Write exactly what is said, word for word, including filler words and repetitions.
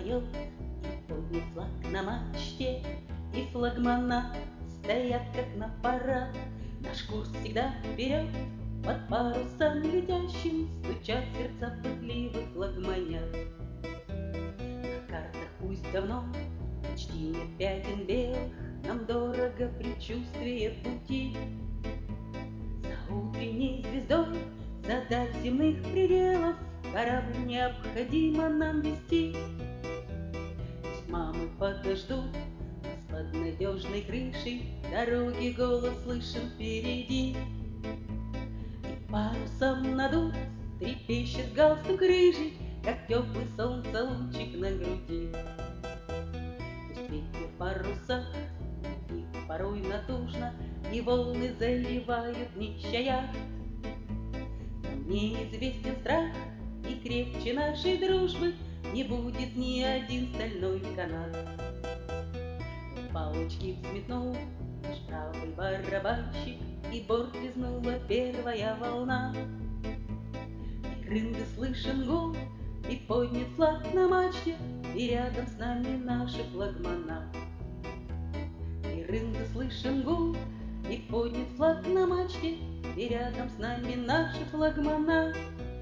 поет, и поднят флаг на мачте, и флагмана стоят, как на парад. Наш курс всегда вперед, под парусом летящим стучат сердца пытливых флагманят. На картах пусть давно почти нет пятен белых, нам дорого предчувствие пути. За утренней звездой, за даль земных пределов корабль необходимо нам вести. Пусть мамы подождут нас под надежной крышей, дороги голос слышен впереди. И парусом надут, трепещет галстук рыжий, как теплый солнце лучик на груди. Пусть ветер в парусах и порой натужно, и волны заливают днища яхт. Но неизвестен страх, и крепче нашей дружбы не будет ни один стальной канат. Тут палочки взметнул наш правый барабанщик, и борт лизнула первая волна. И рынды слышен гул, и поднят флаг на мачте, и рядом с нами наши флагмана. И рынды слышен гул, и поднят флаг на мачте, и рядом с нами наши флагмана.